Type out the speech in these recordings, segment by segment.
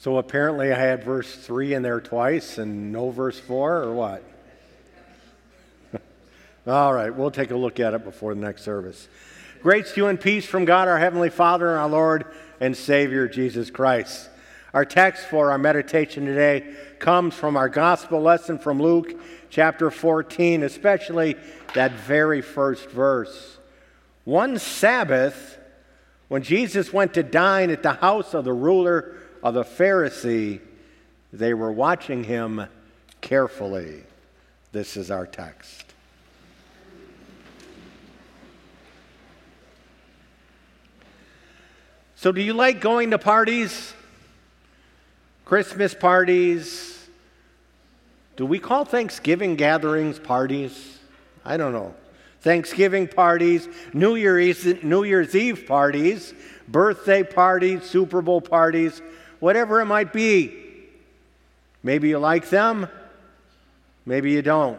So apparently I had verse 3 in there twice and no verse 4, or what? All right, we'll take a look at it before the next service. Grace to you and peace from God, our Heavenly Father, and our Lord and Savior, Jesus Christ. Our text for our meditation today comes from our gospel lesson from Luke chapter 14, especially that very first verse. One Sabbath, when Jesus went to dine at the house of the ruler of the Pharisee, they were watching him carefully. This is our text. So do you like going to parties? Christmas parties? Do we call Thanksgiving gatherings parties? I don't know. Thanksgiving parties, New Year's Eve parties, birthday parties, Super Bowl parties, whatever it might be. Maybe you like them, maybe you don't.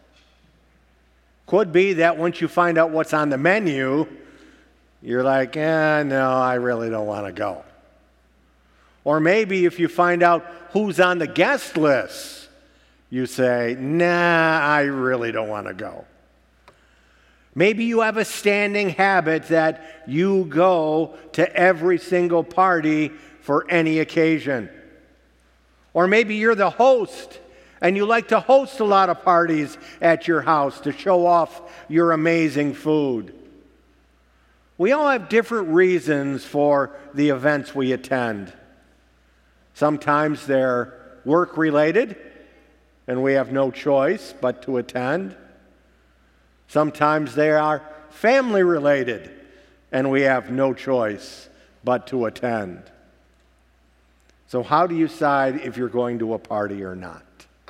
Could be that once you find out what's on the menu, you're like, no, I really don't want to go. Or maybe if you find out who's on the guest list, you say, nah, I really don't want to go. Maybe you have a standing habit that you go to every single party for any occasion. Or maybe you're the host and you like to host a lot of parties at your house to show off your amazing food. We all have different reasons for the events we attend. Sometimes they're work-related, and we have no choice but to attend. Sometimes they are family-related, and we have no choice but to attend. So how do you decide if you're going to a party or not?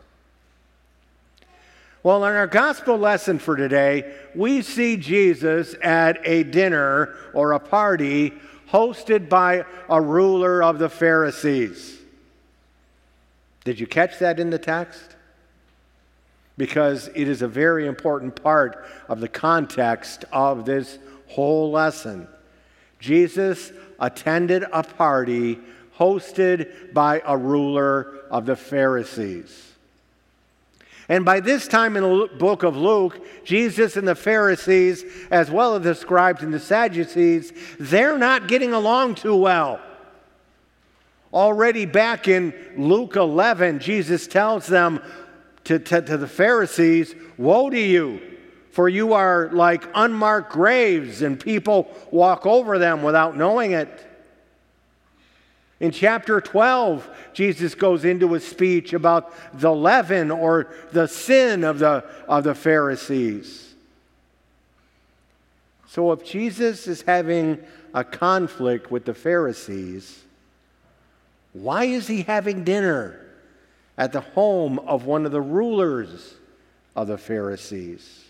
Well, in our gospel lesson for today, we see Jesus at a dinner or a party hosted by a ruler of the Pharisees. Did you catch that in the text? Because it is a very important part of the context of this whole lesson. Jesus attended a party hosted by a ruler of the Pharisees. And by this time in the book of Luke, Jesus and the Pharisees, as well as the scribes and the Sadducees, they're not getting along too well. Already back in Luke 11, Jesus tells them to the Pharisees, "Woe to you, for you are like unmarked graves, and people walk over them without knowing it." In chapter 12, Jesus goes into a speech about the leaven or the sin of the Pharisees. So if Jesus is having a conflict with the Pharisees, why is he having dinner at the home of one of the rulers of the Pharisees?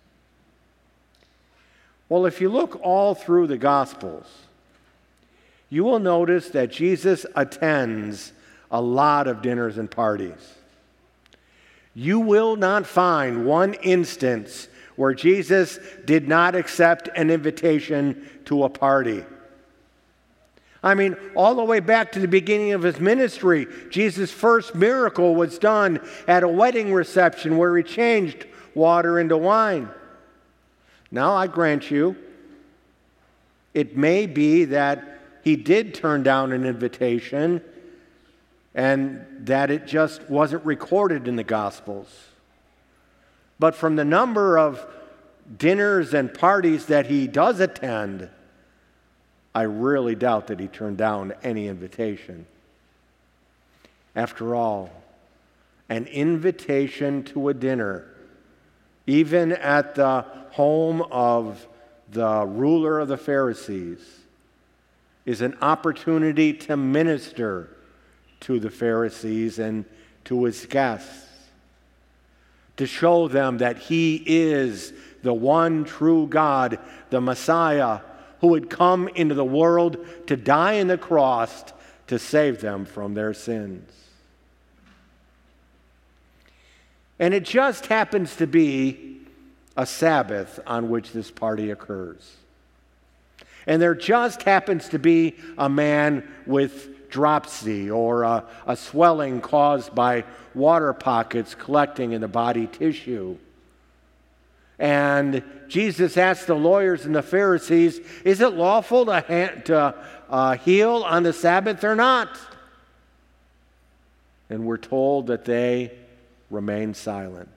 Well, if you look all through the Gospels, you will notice that Jesus attends a lot of dinners and parties. You will not find one instance where Jesus did not accept an invitation to a party. I mean, all the way back to the beginning of his ministry, Jesus' first miracle was done at a wedding reception where he changed water into wine. Now, I grant you, it may be that he did turn down an invitation and that it just wasn't recorded in the Gospels. But from the number of dinners and parties that he does attend, I really doubt that he turned down any invitation. After all, an invitation to a dinner, even at the home of the ruler of the Pharisees, is an opportunity to minister to the Pharisees and to his guests, to show them that he is the one true God, the Messiah, who had come into the world to die on the cross to save them from their sins. And it just happens to be a Sabbath on which this party occurs. And there just happens to be a man with dropsy or a swelling caused by water pockets collecting in the body tissue. And Jesus asked the lawyers and the Pharisees, is it lawful to heal on the Sabbath or not? And we're told that they remained silent.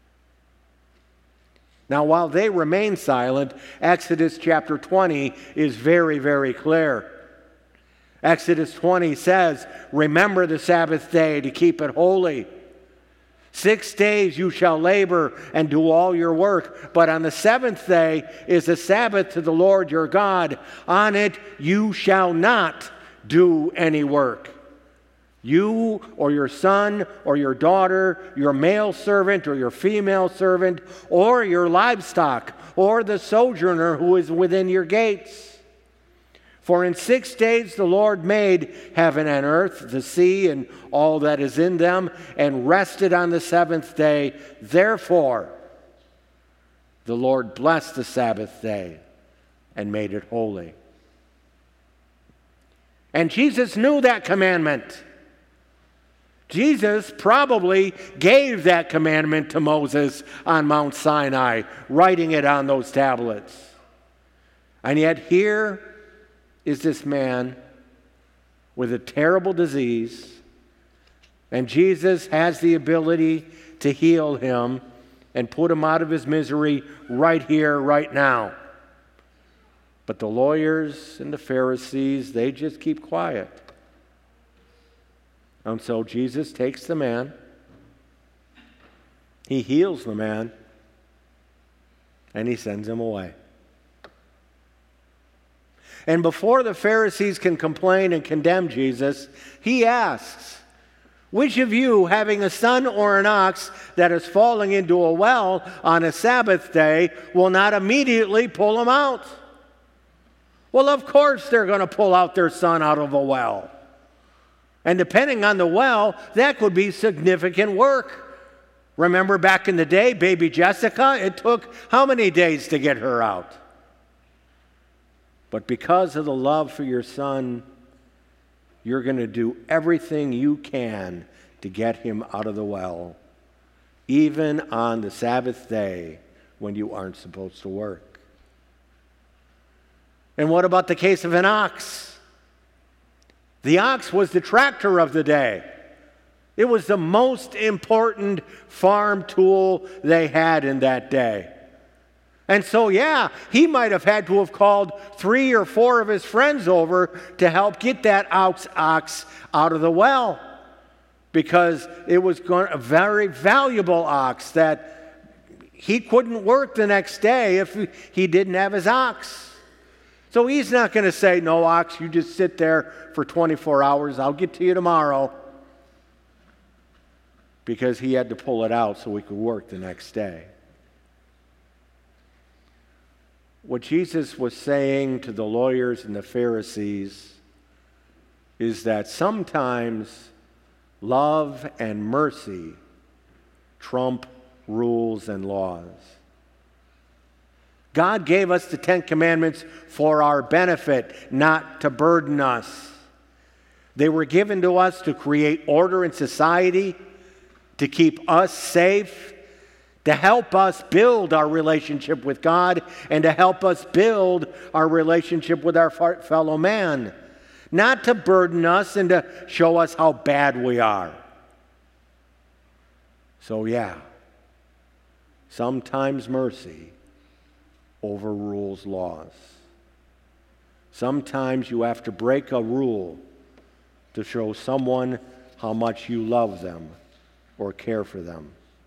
Now, while they remain silent, Exodus chapter 20 is very, very clear. Exodus 20 says, remember the Sabbath day to keep it holy. 6 days you shall labor and do all your work, but on the seventh day is a Sabbath to the Lord your God. On it you shall not do any work. You or your son or your daughter, your male servant or your female servant, or your livestock, or the sojourner who is within your gates. For in 6 days the Lord made heaven and earth, the sea, and all that is in them, and rested on the seventh day. Therefore, the Lord blessed the Sabbath day and made it holy. And Jesus knew that commandment. Jesus probably gave that commandment to Moses on Mount Sinai, writing it on those tablets. And yet here is this man with a terrible disease, and Jesus has the ability to heal him and put him out of his misery right here, right now. But the lawyers and the Pharisees, they just keep quiet. And so Jesus takes the man, he heals the man, and he sends him away. And before the Pharisees can complain and condemn Jesus, he asks, which of you, having a son or an ox that is falling into a well on a Sabbath day, will not immediately pull him out? Well, of course they're going to pull out their son out of a well. And depending on the well, that could be significant work. Remember back in the day, baby Jessica, it took how many days to get her out? But because of the love for your son, you're going to do everything you can to get him out of the well, even on the Sabbath day when you aren't supposed to work. And what about the case of an ox? The ox was the tractor of the day. It was the most important farm tool they had in that day. And so, yeah, he might have had to have called 3 or 4 of his friends over to help get that ox out of the well, because it was a very valuable ox that he couldn't work the next day if he didn't have his ox. So he's not going to say, no, ox, you just sit there for 24 hours. I'll get to you tomorrow. Because he had to pull it out so he could work the next day. What Jesus was saying to the lawyers and the Pharisees is that sometimes love and mercy trump rules and laws. God gave us the 10 Commandments for our benefit, not to burden us. They were given to us to create order in society, to keep us safe, to help us build our relationship with God, and to help us build our relationship with our fellow man, not to burden us and to show us how bad we are. So yeah, sometimes mercy overrules laws. Sometimes you have to break a rule to show someone how much you love them or care for them.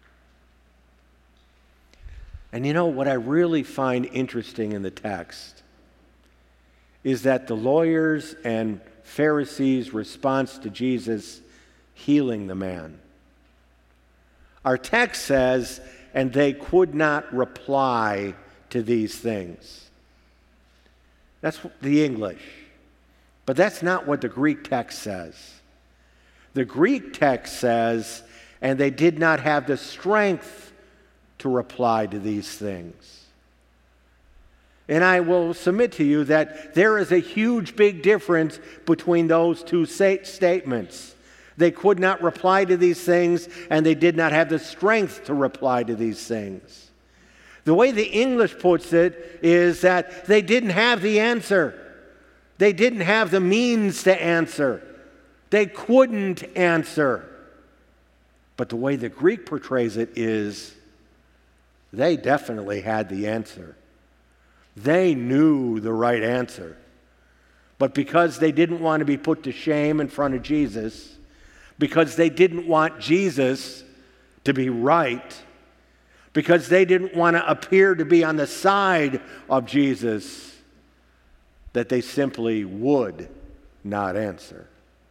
And you know what I really find interesting in the text is that the lawyers and Pharisees' response to Jesus healing the man. Our text says, and they could not reply to these things. That's the English. But that's not what the Greek text says. The Greek text says, and they did not have the strength to reply to these things. And I will submit to you that there is a huge, big difference between those two statements. They could not reply to these things, and they did not have the strength to reply to these things. The way the English puts it is that they didn't have the answer. They didn't have the means to answer. They couldn't answer. But the way the Greek portrays it is they definitely had the answer. They knew the right answer. But because they didn't want to be put to shame in front of Jesus, because they didn't want Jesus to be right, because they didn't want to appear to be on the side of Jesus, that they simply would not answer.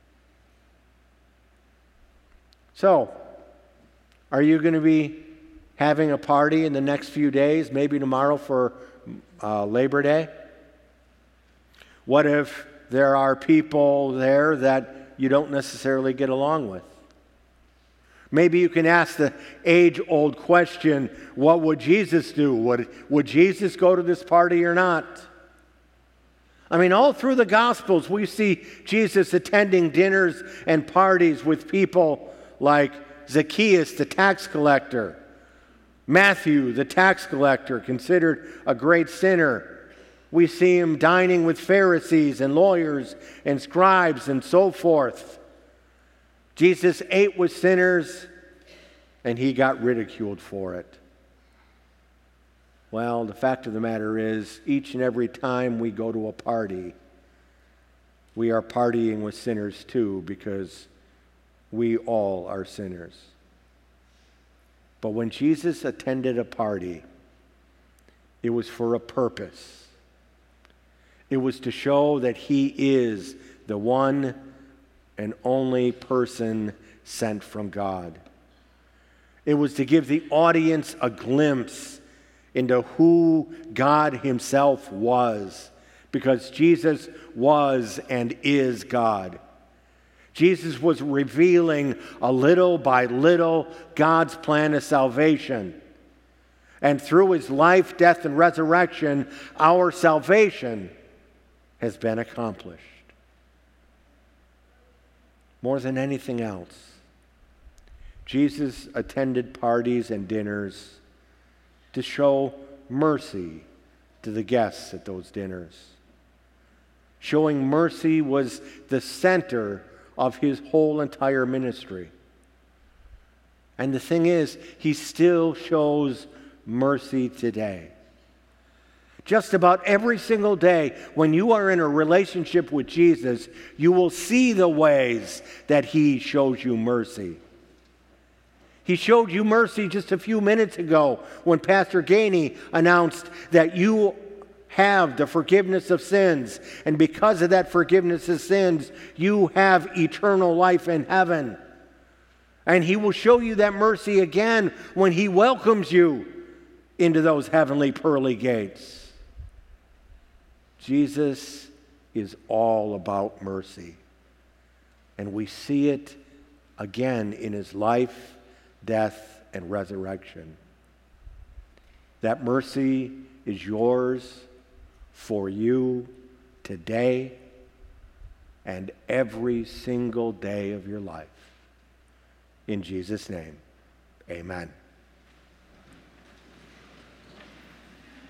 So, are you going to be having a party in the next few days, maybe tomorrow for Labor Day? What if there are people there that you don't necessarily get along with? Maybe you can ask the age-old question, what would Jesus do? Would Jesus go to this party or not? I mean, all through the Gospels, we see Jesus attending dinners and parties with people like Zacchaeus, the tax collector, Matthew, the tax collector, considered a great sinner. We see him dining with Pharisees and lawyers and scribes and so forth. Jesus ate with sinners, and he got ridiculed for it. Well, the fact of the matter is, each and every time we go to a party, we are partying with sinners too, because we all are sinners. But when Jesus attended a party, it was for a purpose. It was to show that he is the one and only person sent from God. It was to give the audience a glimpse into who God himself was, because Jesus was and is God. Jesus was revealing a little by little God's plan of salvation. And through his life, death, and resurrection, our salvation has been accomplished. More than anything else, Jesus attended parties and dinners to show mercy to the guests at those dinners. Showing mercy was the center of his whole entire ministry. And the thing is, he still shows mercy today. Just about every single day, when you are in a relationship with Jesus, you will see the ways that he shows you mercy. He showed you mercy just a few minutes ago when Pastor Gainey announced that you have the forgiveness of sins, and because of that forgiveness of sins, you have eternal life in heaven. And he will show you that mercy again when he welcomes you into those heavenly pearly gates. Jesus is all about mercy, and we see it again in his life, death, and resurrection. That mercy is yours for you today and every single day of your life. In Jesus' name, amen.